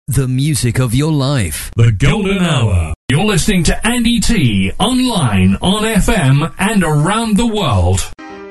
The music of your life. The Golden Hour. You're listening to Andy T online, on FM and around the world.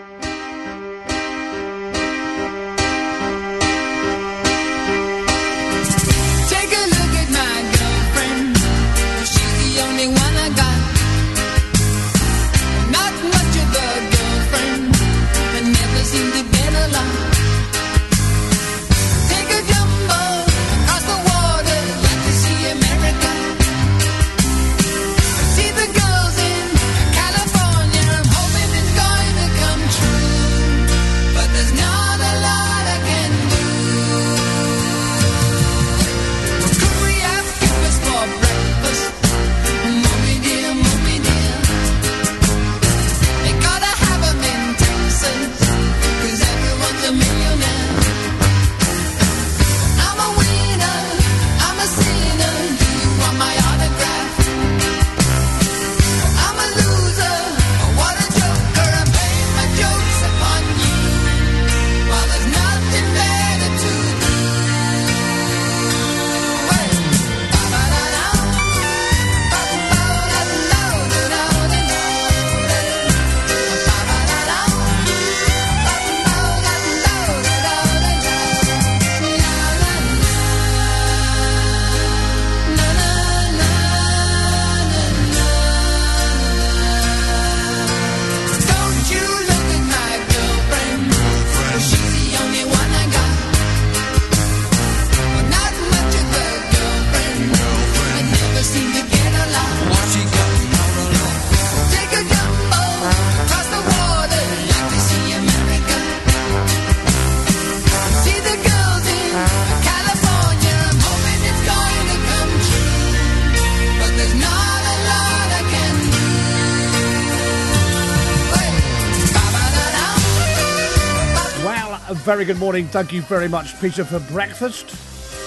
Very good morning. Thank you very much, Peter, for breakfast.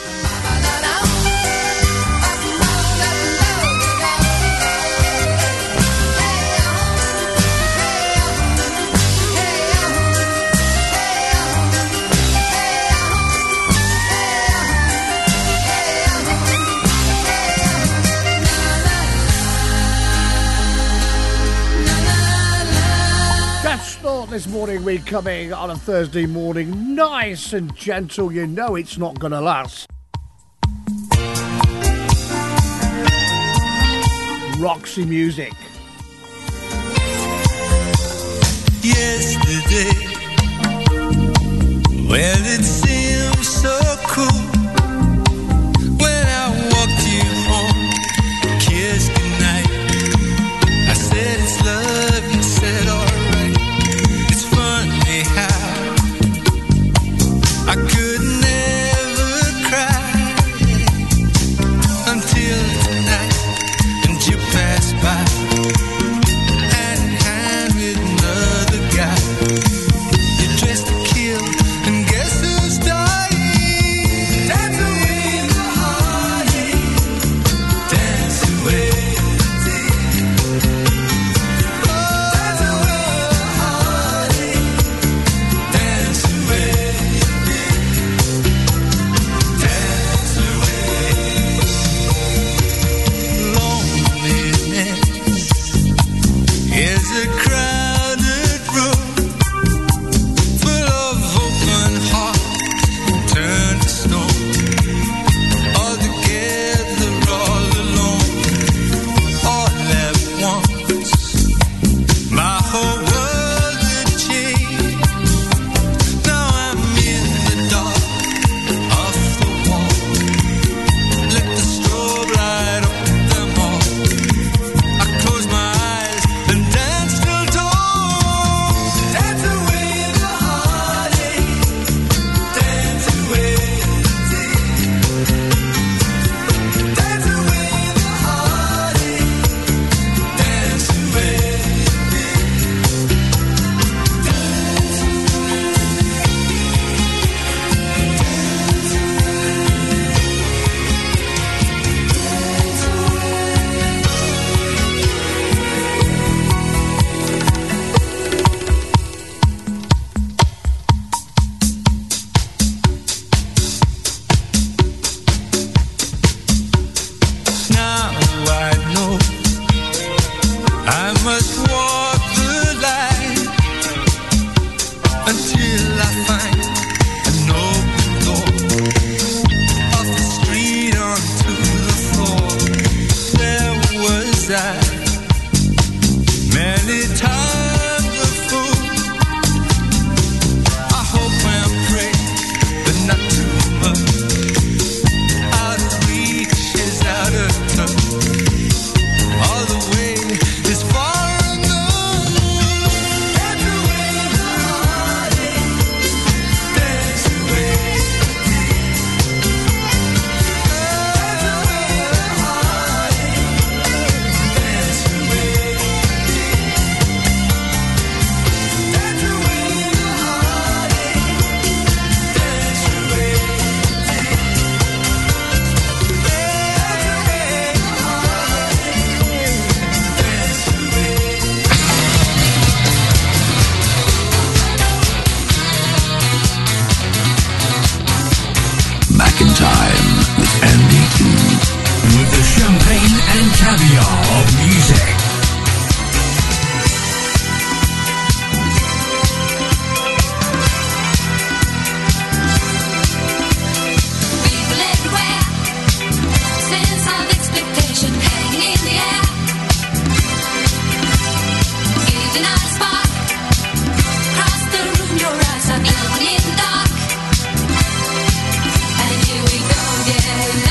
This morning we're coming on a Thursday morning, nice and gentle. You know it's not going to last. Roxy music. Yesterday, well, it seemed so cool when I walked you home, kissed goodnight. I said it's love, you said alright. I could never cry until tonight, and you passed by, hand in hand with another guy. You dressed to kill, and guess who's dying?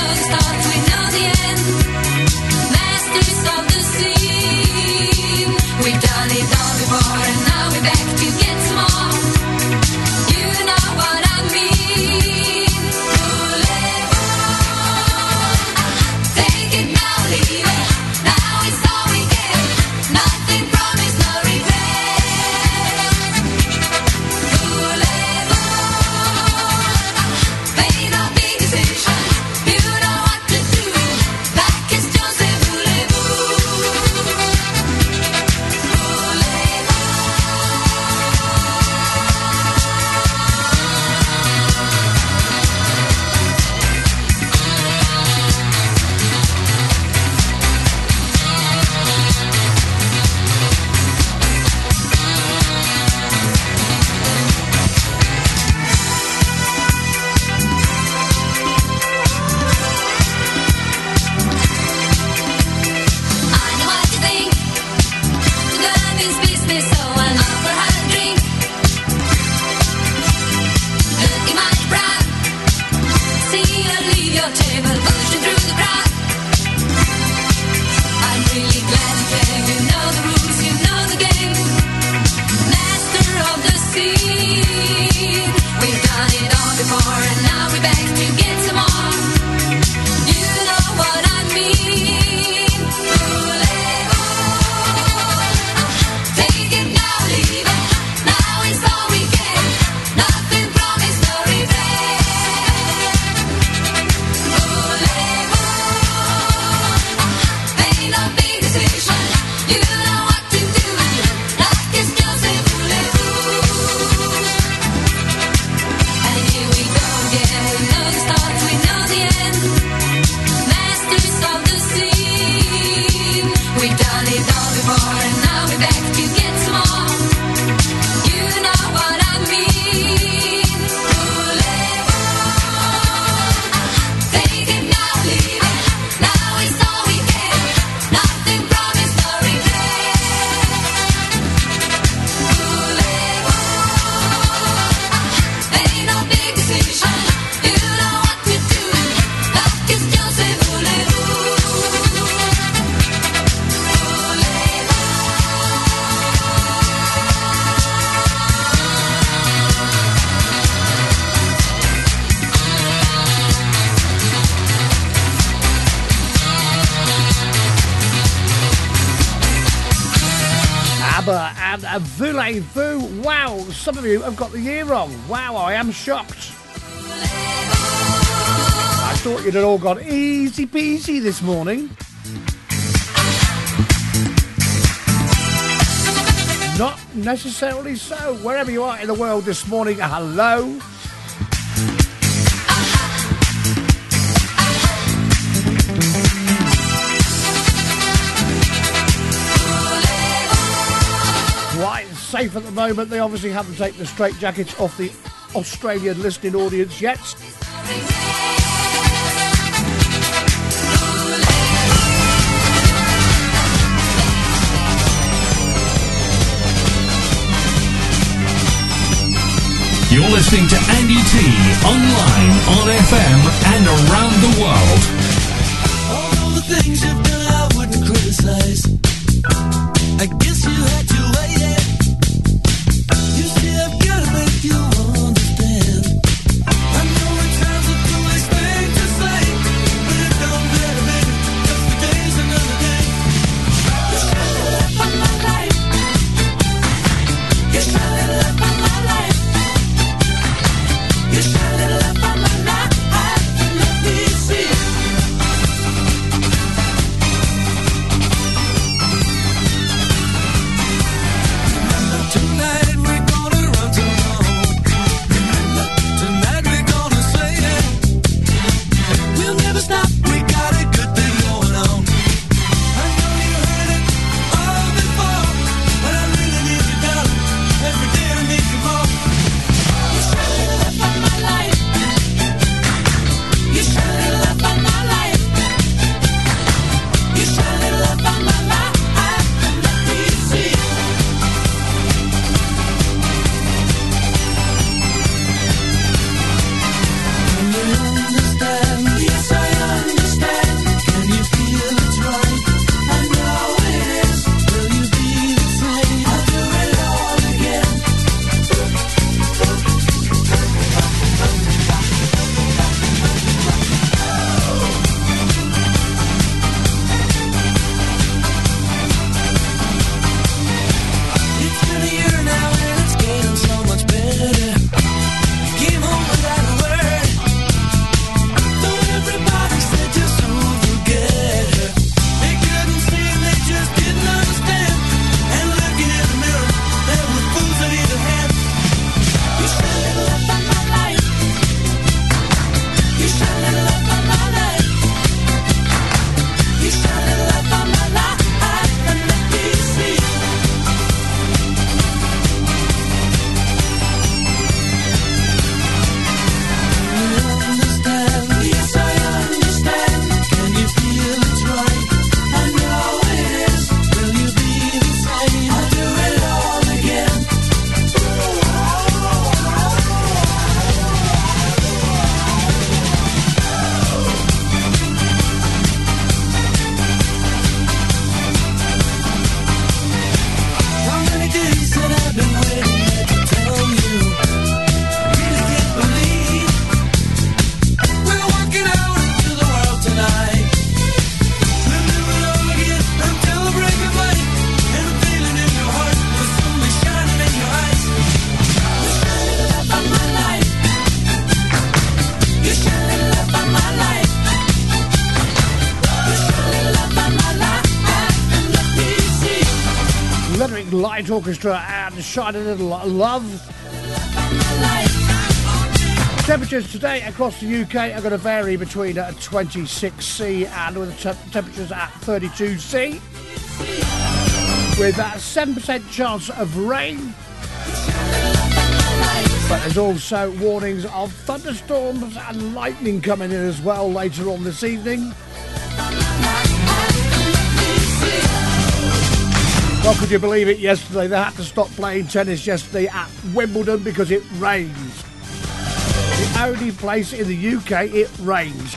know the start, we know the end. Masters of the scene. We've done it all before and now we're back to get some more. You know what I mean. Take it now, leave it. Now it's all we get. Nothing promised, no regret. Made a big decision. You know what to do. Back is just a Voulez-vous? Wow, some of you have got the year wrong. Wow, I am shocked. I thought you'd have all gone easy peasy this morning. Not necessarily so. Wherever you are in the world this morning, hello. Quite safe at the moment. They obviously haven't taken the straitjackets off the Australian listening audience yet. You're listening to Andy T online, on FM and around the world. All the things you've done I wouldn't criticize. I guess you had to wait it. You see I've gotta make you understand. I know it sounds a foolish thing to say, but it don't matter, baby, 'cause today's another day. You shine the light on my life. You shine the light on my life. You shine the light on my life. Let me see. Tonight we're gonna run too long. Tonight we're gonna say it. We'll never stop. We got a good thing going on. I know you heard it all before, but I really need you, darling. Every day I need you more. You shine the light on my life. You shine the light on my life. You shine the light on my life. Let me see. Understand? Yes, I Light Orchestra and Shine a Little Love. Temperatures today across the UK are going to vary between 26C and with temperatures at 32C. With a 7% chance of rain. But there's also warnings of thunderstorms and lightning coming in as well later on this evening. Well, could you believe it, yesterday they had to stop playing tennis yesterday at Wimbledon because it rains. The only place in the UK it rains.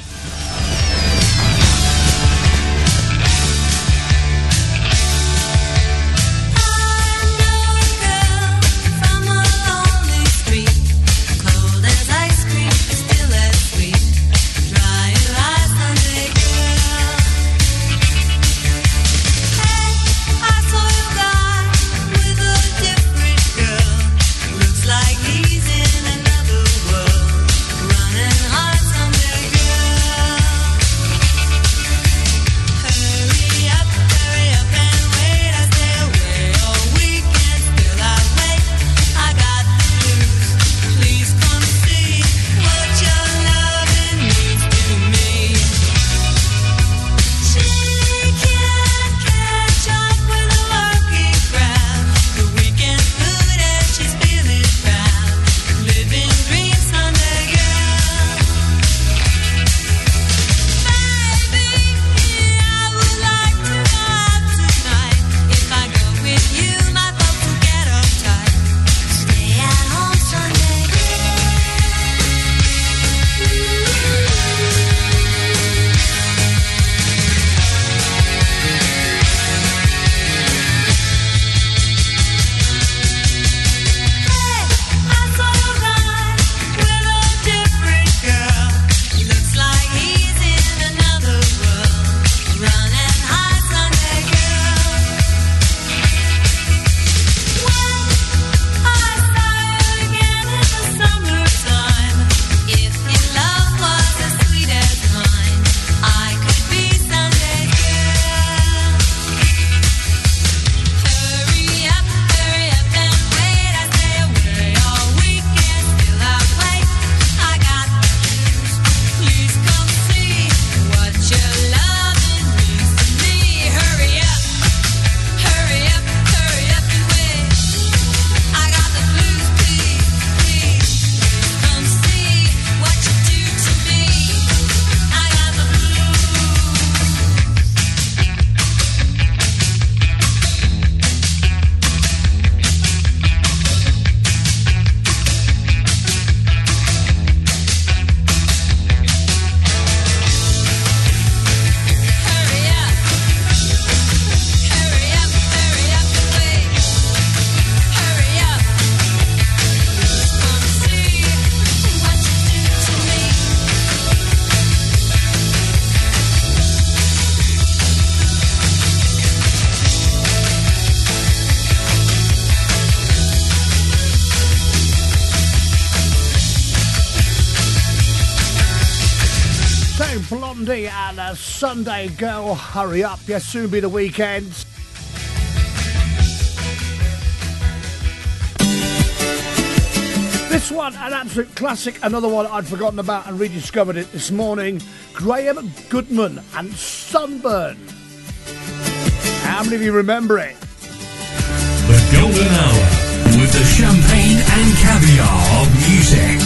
Blondie and a Sunday Girl, hurry up, yes, soon be the weekend. This one, an absolute classic, another one I'd forgotten about and rediscovered it this morning. Graham Goodman and Sunburn. How many of you remember it? The Golden Hour with the champagne and caviar of music.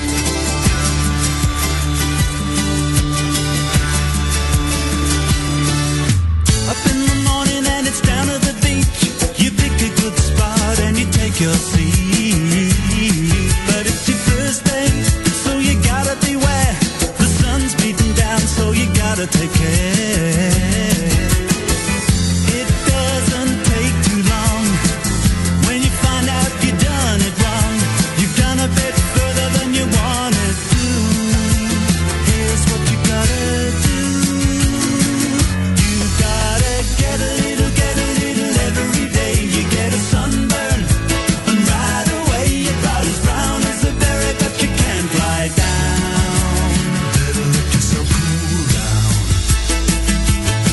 Your seat, but it's your first day, so you gotta beware. The sun's beating down, so you gotta take care. It doesn't take too long when you find out you done it wrong. You've done a bit further than you wanted to. Here's what you gotta do. You gotta get a little every day. You get a sunburn. Down. Better looking so cool down.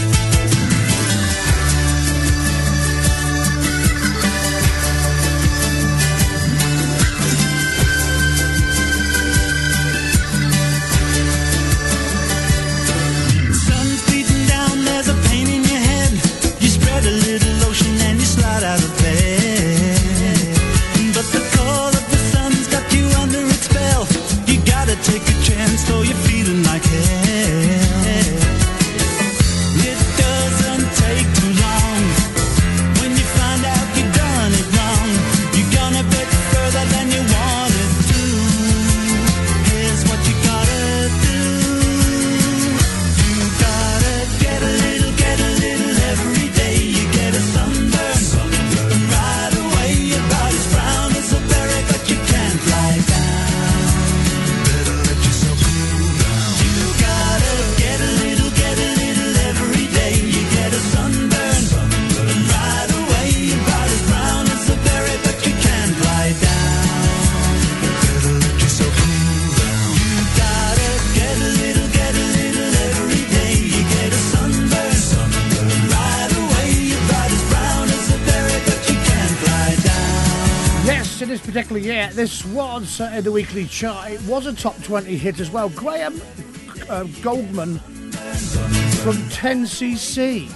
Particularly, yeah, this was in the weekly chart. It was a top 20 hit as well. Graham Goldman from 10cc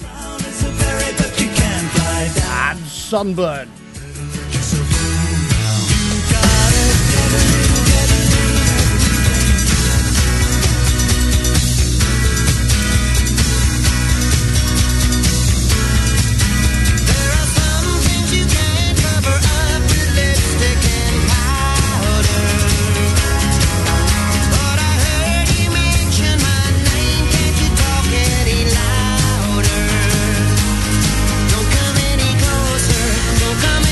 and Sunburn. Don't come any closer, don't come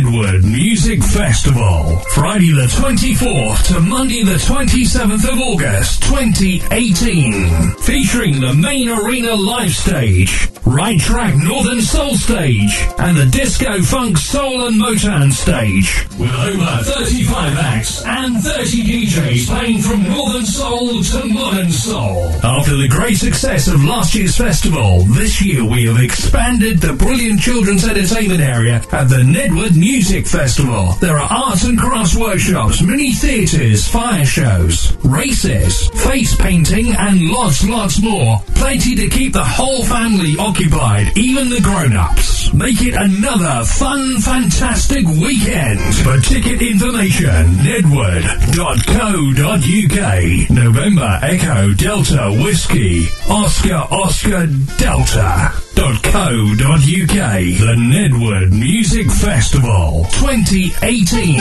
Nedwood Music Festival, Friday the 24th to Monday the 27th of August 2018, featuring the main arena live stage, Right Track Northern Soul stage, and the Disco Funk Soul and Motown stage, with over 35 acts and 30 DJs playing from Northern Soul to Modern Soul. After the great success of last year's festival, this year we have expanded the brilliant children's entertainment area at the Nedwood Music Festival. There are arts and crafts workshops, mini theatres, fire shows, races, face painting, and lots more. Plenty to keep the whole family occupied, even the grown-ups. Make it another fun, fantastic weekend. For ticket information, nedwood.co.uk. November Echo Delta Whiskey Oscar Delta.co.uk. The Nedwood Music Festival 2018.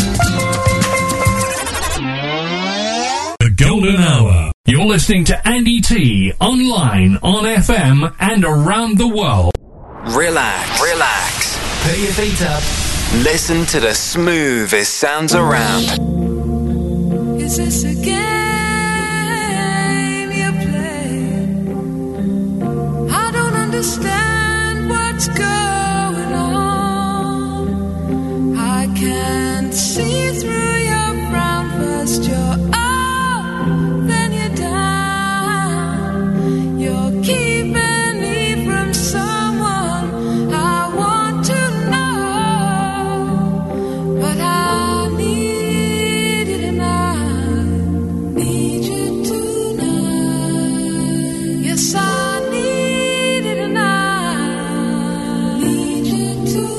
The Golden Hour. You're listening to Andy T online on FM and around the world. Relax. Put your feet up. Listen to the smoothest sounds around. Is this a game you play? I don't understand what's going on. I can't see through your frown. First you're up, then you're down. You're keeping me from someone I want to know. But I need you tonight. Need you tonight. Yes, I need you tonight. Need you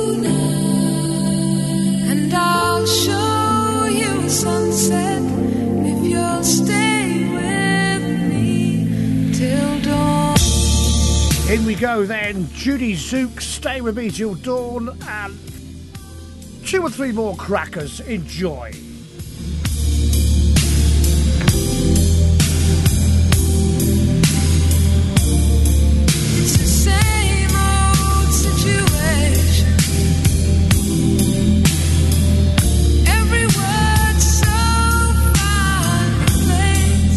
tonight. And I'll show you a sunset if you'll stay with me till dawn. In we go then. Judy Zook, Stay With Me Till Dawn, and 2 or 3 more crackers. Enjoy. It's the same old situation. Every word's so fine and plain.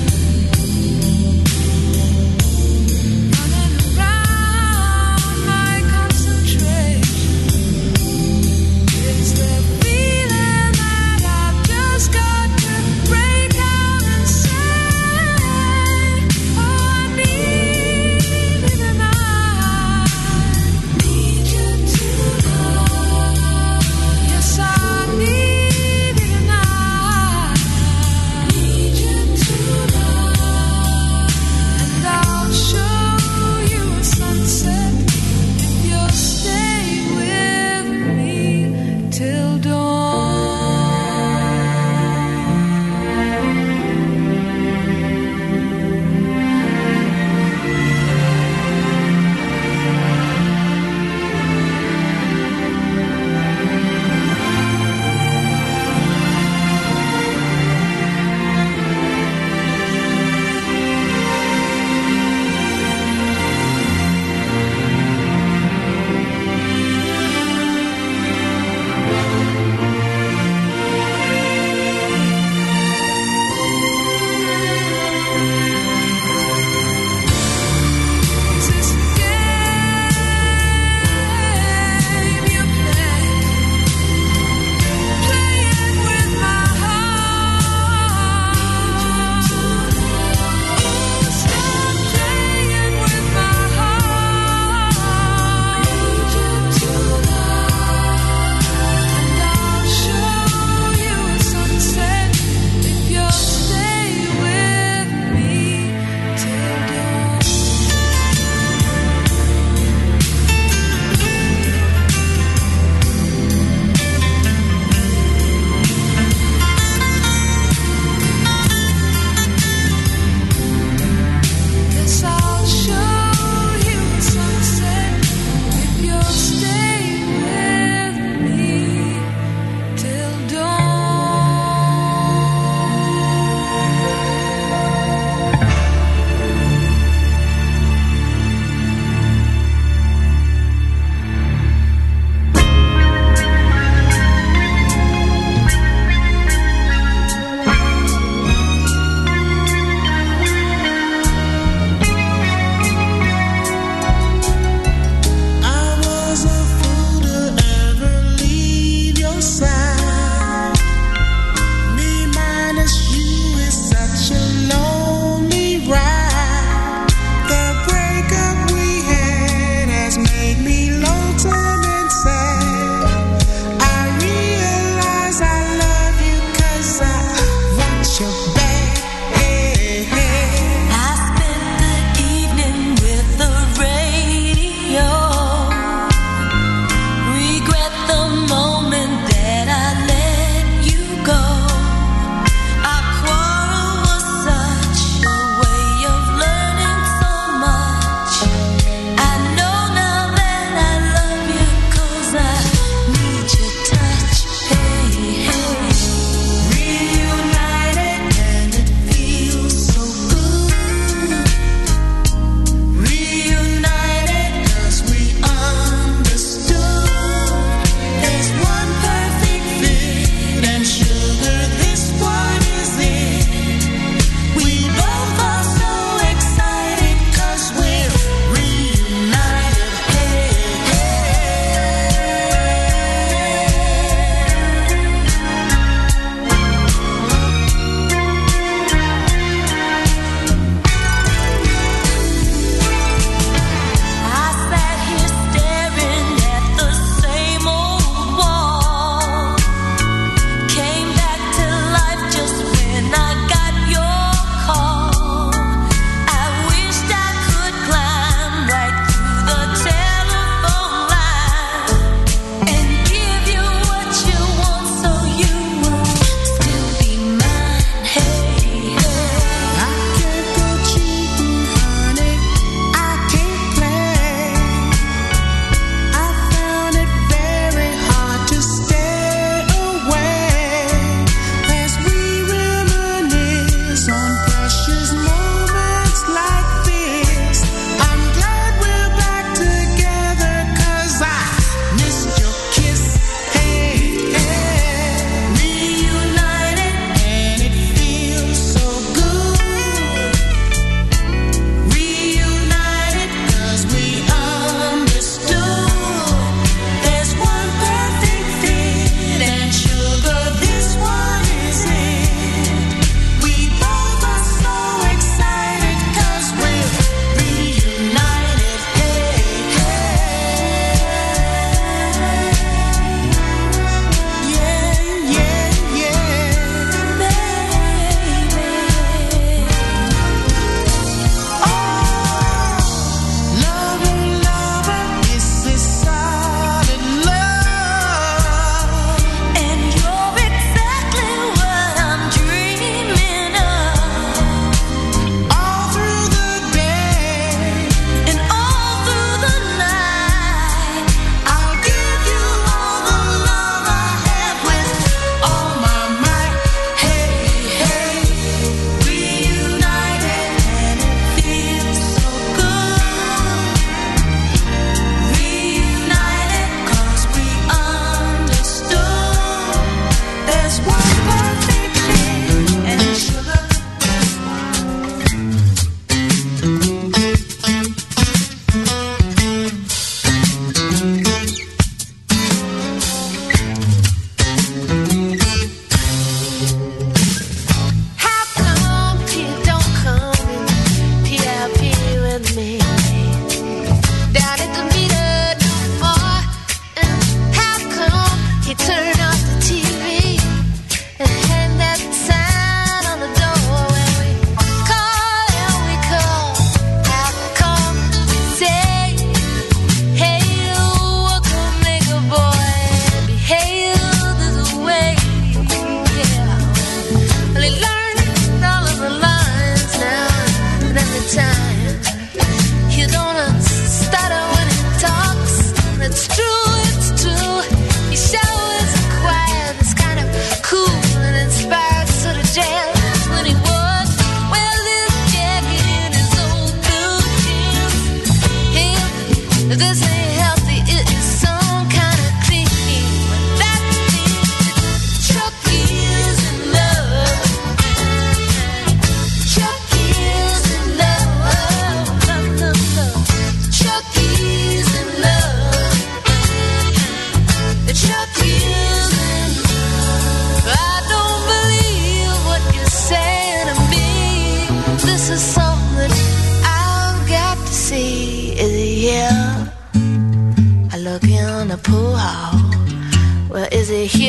Running around my concentration. It's the feeling that I've just got to break out and say, oh, I need you tonight. Need you tonight. Yes, I need you tonight. Need you tonight. And I'll show you a sunset if you'll stay with me till dawn.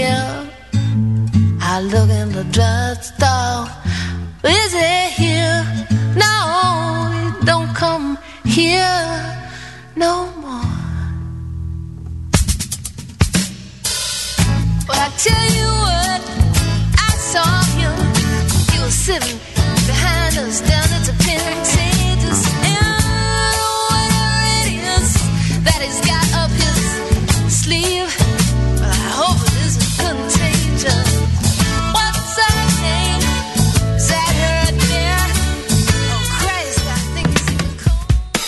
here? I look in the drugstore. Is it here? No, it don't come here no more. But I tell you what, I saw him. He was sitting behind us down at the Pentateuch. And whatever it is that he's got up his sleeve, but I hope it isn't contagious. What's her name? Is that her there? Oh Christ, I think it's even cold.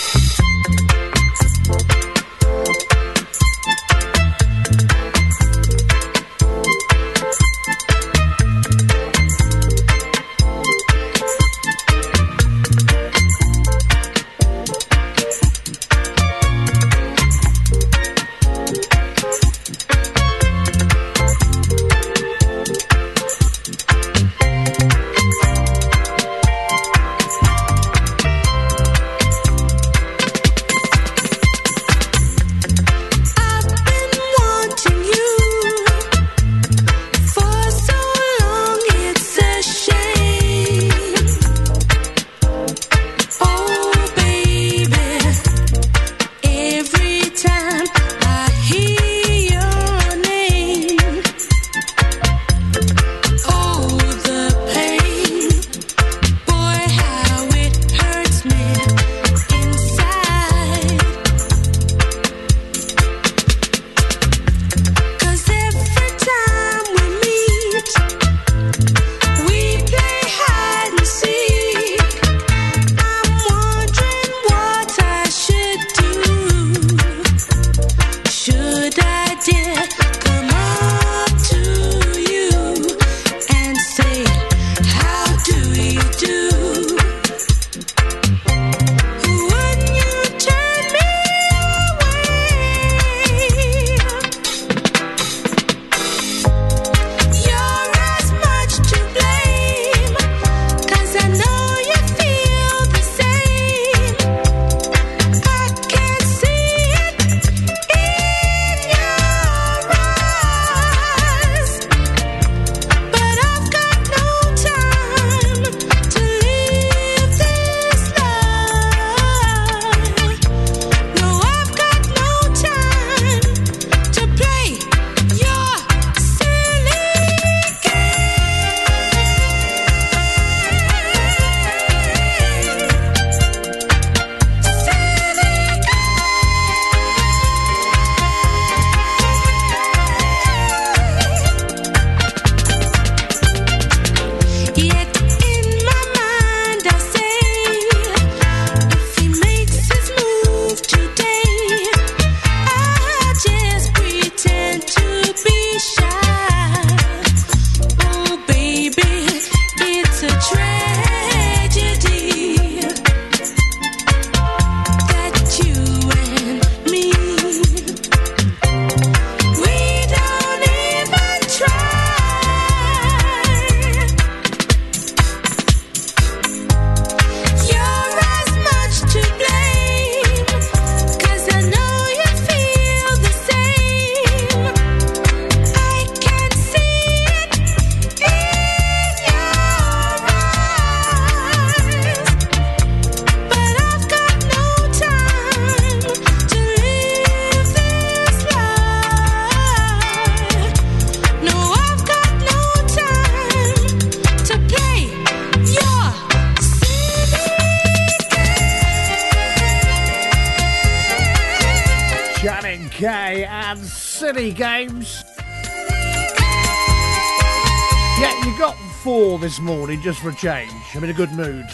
K and City Games. Yeah, you got 4 this morning just for a change. I'm in a good mood.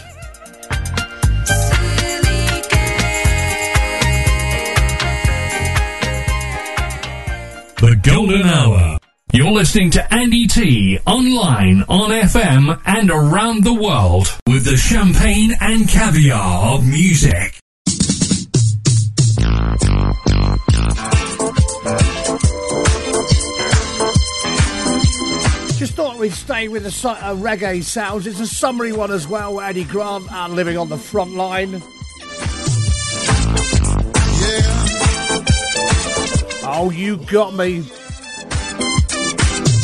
The Golden Hour. You're listening to Andy T online, on FM and around the world with the champagne and caviar of music. Just thought we'd stay with the reggae sounds. It's a summery one as well. Eddie Grant living on the front line. Yeah. Oh, you got me.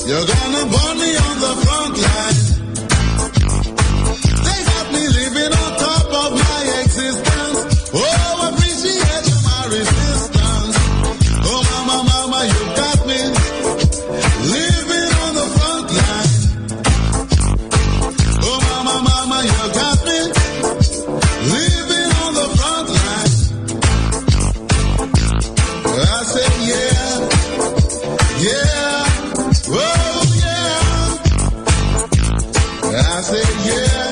You're gonna burn me on the front line. They got me living on top of my existence. Oh, appreciate my resistance. Oh, mama, mama, you got me living on the front line. Oh, mama, mama, you got me living on the front line. I said, yeah, yeah, oh, yeah. I said, yeah,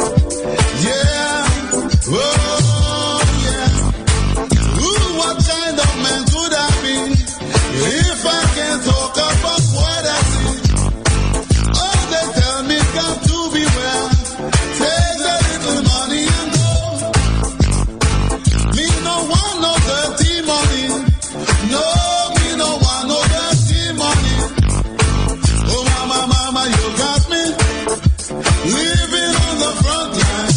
yeah, oh, yeah. Ooh, what kind of man could I be if I can't talk about what I see? Oh, they tell me got to be well. Take the little money and go. Me no want no dirty money. No, me no want no dirty money. Oh, mama, mama, you got me living on the front line.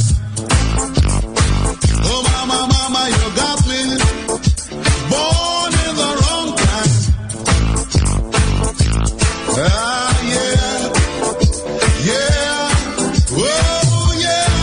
Oh, mama, mama, you got me born in the wrong time. Ah, yeah, yeah, whoa, yeah,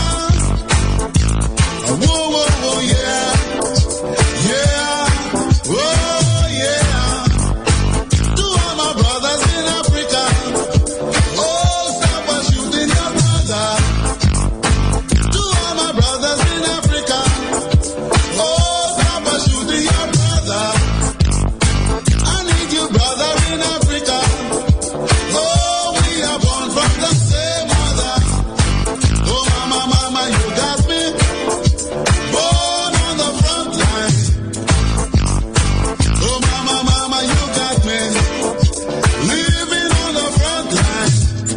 whoa, whoa, whoa, yeah, yeah, whoa, yeah. To all my brothers in Africa, oh, stop shooting your brother. To all my brothers in Africa, oh, stop shooting your brother. I need you, brother in Africa. Oh, we are born from the same mother. Oh, mama, mama, you got me born on the front line. Oh, mama, mama, you got me living on the front line.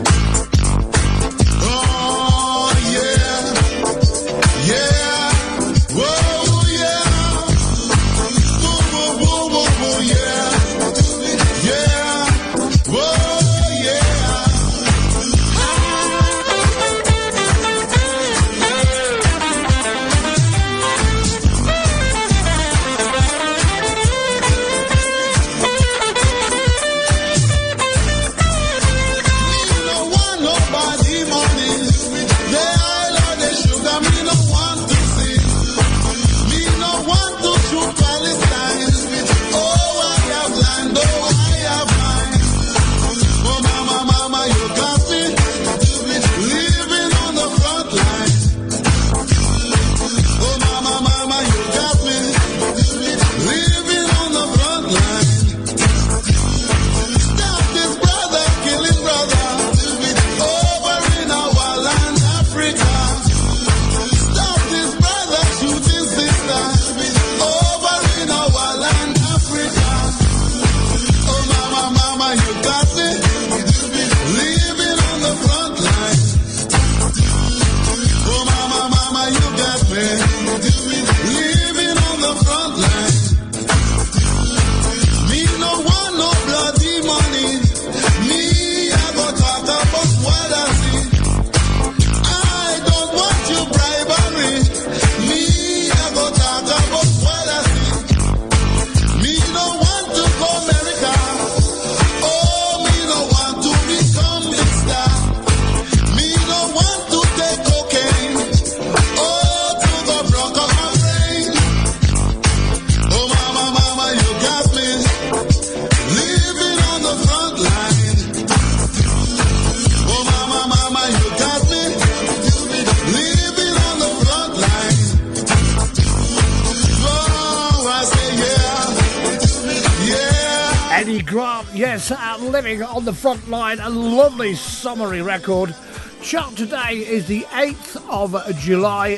Oh, yeah, yeah, whoa, yeah, whoa, whoa, whoa, whoa, whoa, yeah, yeah, whoa, yeah. Me no want nobody money. The oil or the sugar, me no want to see. Me no want to shoot Palestine. Oh, I have land, oh, I have mine. Oh, mama, mama, you got me living on the front line. Oh, mama, mama, you got me living on the front line. Stop this brother killing brother over in our land, Africa. Stop this brother shooting sister over in our land, Africa. Oh, mama, mama, you got me living on the front line. Oh, mama, mama, you got me living on the front line. Me no want no bloody money. Me, I go talk about what I see. I don't want your bribery. Me, I go talk about what I see. Me no want to go America. Oh, me no want to become big star. Me no want to take cocaine. Oh, to go broke up my brain. Oh, mama, mama, you got me living on the front line. Oh, mama, mama, you got me living on the front line. Oh, I say yeah, yeah. Eddie Grant, yes, living on the front line, a lovely summary record. Chart today is the 8th of July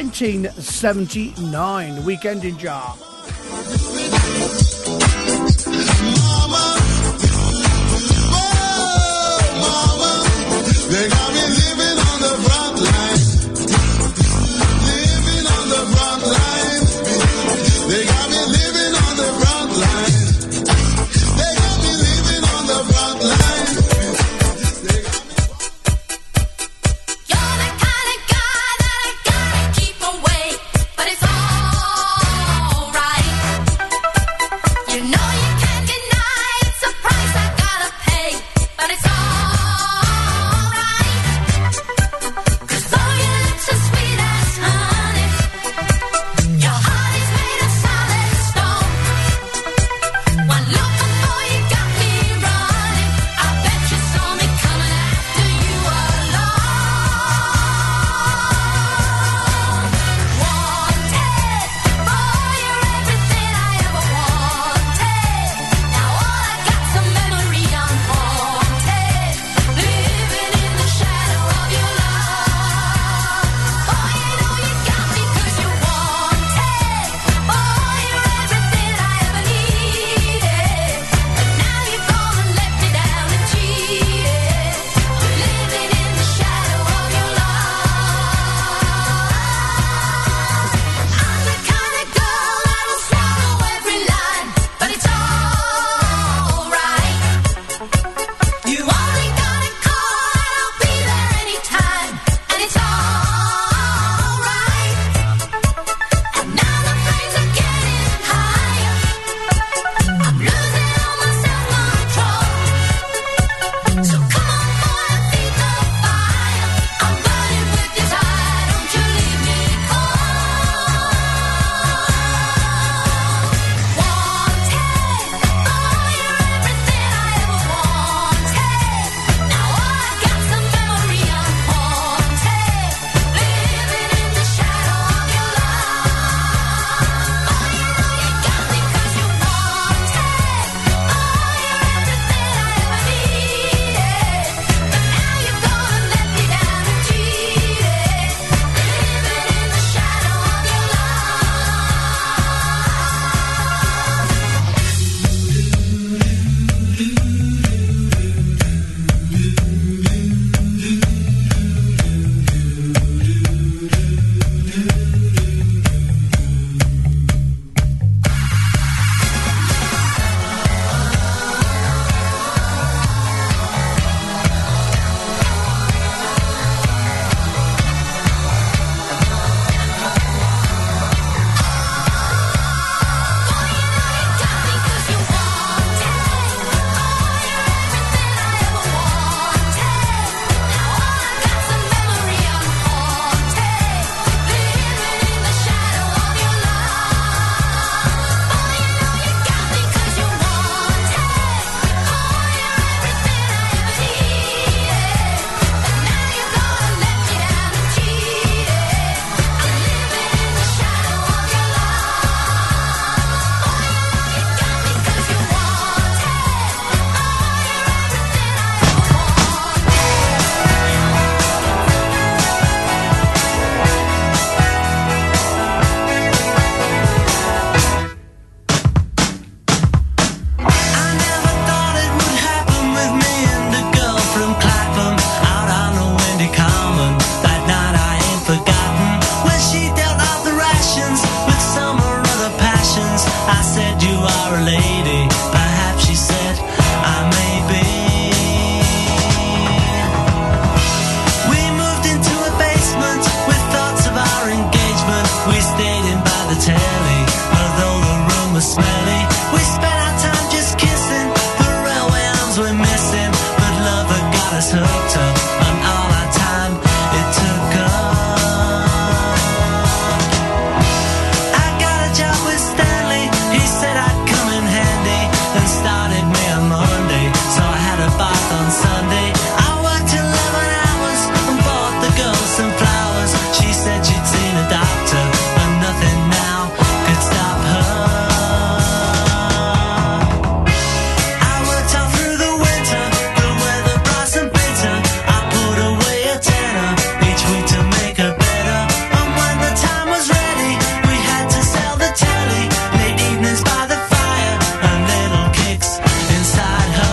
1979, Weekend in Jar. Mama, oh, mama, they got me living on the front line. Living on the front line. They got me living on the front line. They got me living on the front line. You're the kind of guy that I gotta keep away, but it's alright. You know you can't deny it's a price I gotta pay, but it's was hooked up on all our time it took up. I got a job with Stanley, he said I'd come in handy, and started me on Monday, so I had a bath on Sunday. I worked 11 hours and bought the girl some flowers. She said she'd seen a doctor and nothing now could stop her. I worked all through the winter, the weather brought some bitter. I put away a tenner each week to make her better. And when the time was ready, we had to sell the telly. Late evenings by the fire and little kicks inside her.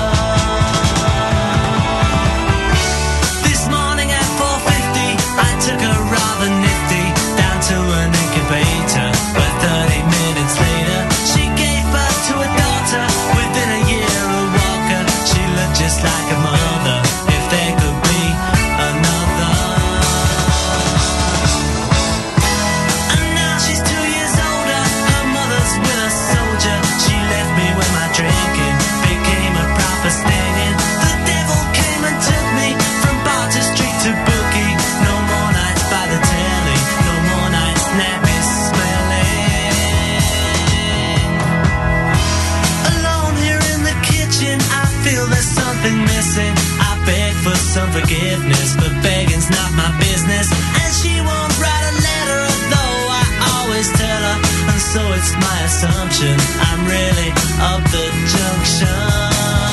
This morning at 4:50, I took her rather nifty down to an incubator. But 30 minutes later, she gave birth to a daughter. Within a year, a walker. She looked just like a mother, if there could be another. And now she's 2 years older. Her mother's with a soldier. She left me when my drinking became a proper stinging. The devil came and took me from Barter Street to Bookie. No more nights by the telly, no more nights nappy smelling. Alone here in the kitchen, I feel there's something missing. I beg for some forgiveness, but begging's not my business. And she won't write a letter, although I always tell her. And so it's my assumption I'm really up the junction.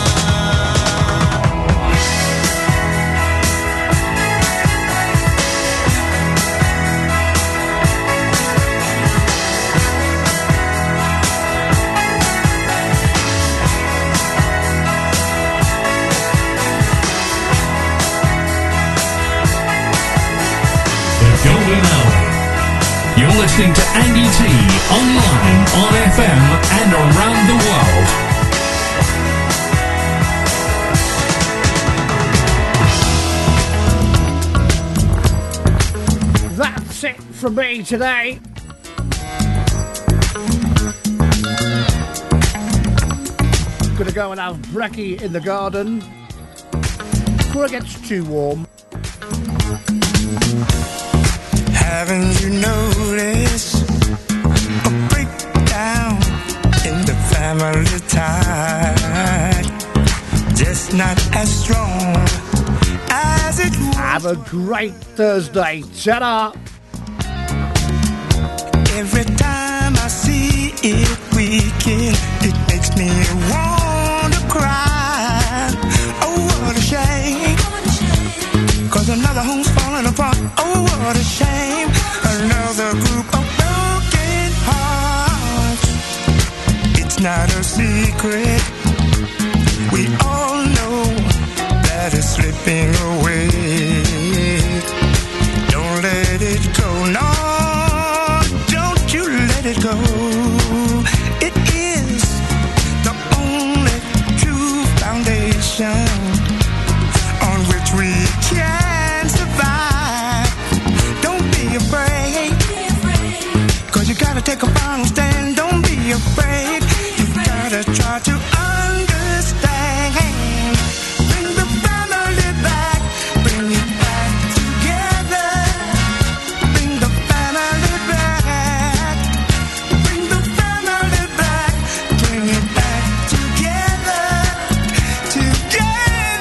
The Golden Hour. You're listening to Andy T online, on FM, and around the world. That's it from me today. Gonna go and have brekkie in the garden before it gets too warm. Haven't you noticed a breakdown in the family tie? Just not as strong as it was. Have a great Thursday. Ta-da! Every time I see it weaken, it makes me want to cry. Oh, what a shame. 'Cause another home's falling apart. Oh, what a shame. Another group of broken hearts. It's not a secret. We all know that it's slipping away. Don't let it go. No, don't you let it go. It is the only true foundation on which we can survive. Don't be afraid, 'cause you gotta take a final stand. Don't be afraid, you gotta try to understand. Bring the family back, bring it back together. Bring the family back, bring the family back, bring it back together, together.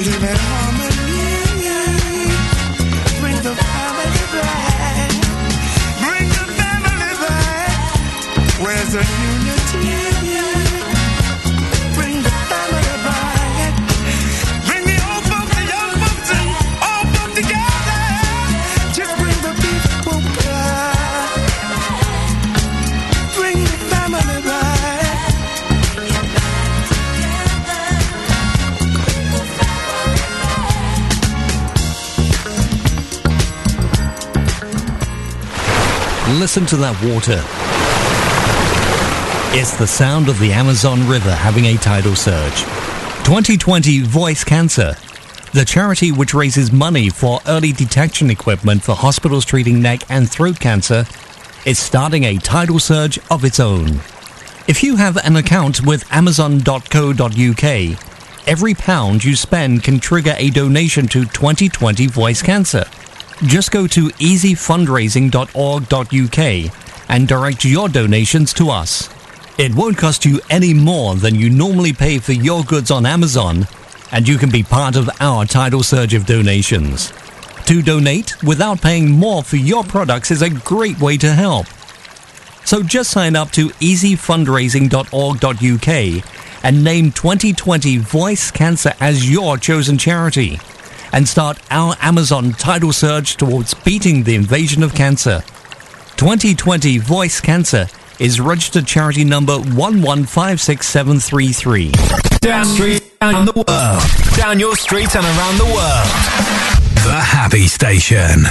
live in harmony. Bring the family back. Bring the family back. Where's the unity? Bring the family back. Bring the old folks, the young folks, and all folks together. Just bring the people back. Bring the family back. Listen to that water. It's the sound of the Amazon River having a tidal surge. 2020 Voice Cancer, the charity which raises money for early detection equipment for hospitals treating neck and throat cancer, is starting a tidal surge of its own. If you have an account with Amazon.co.uk, every £1 you spend can trigger a donation to 2020 Voice Cancer. Just go to easyfundraising.org.uk and direct your donations to us. It won't cost you any more than you normally pay for your goods on Amazon, and you can be part of our tidal surge of donations. To donate without paying more for your products is a great way to help. So just sign up to easyfundraising.org.uk and name 2020 Voice Cancer as your chosen charity, and start our Amazon tidal surge towards beating the invasion of cancer. 2020 Voice Cancer is registered charity number 1156733. Down street, down the world. Down your street and around the world. The Happy Station.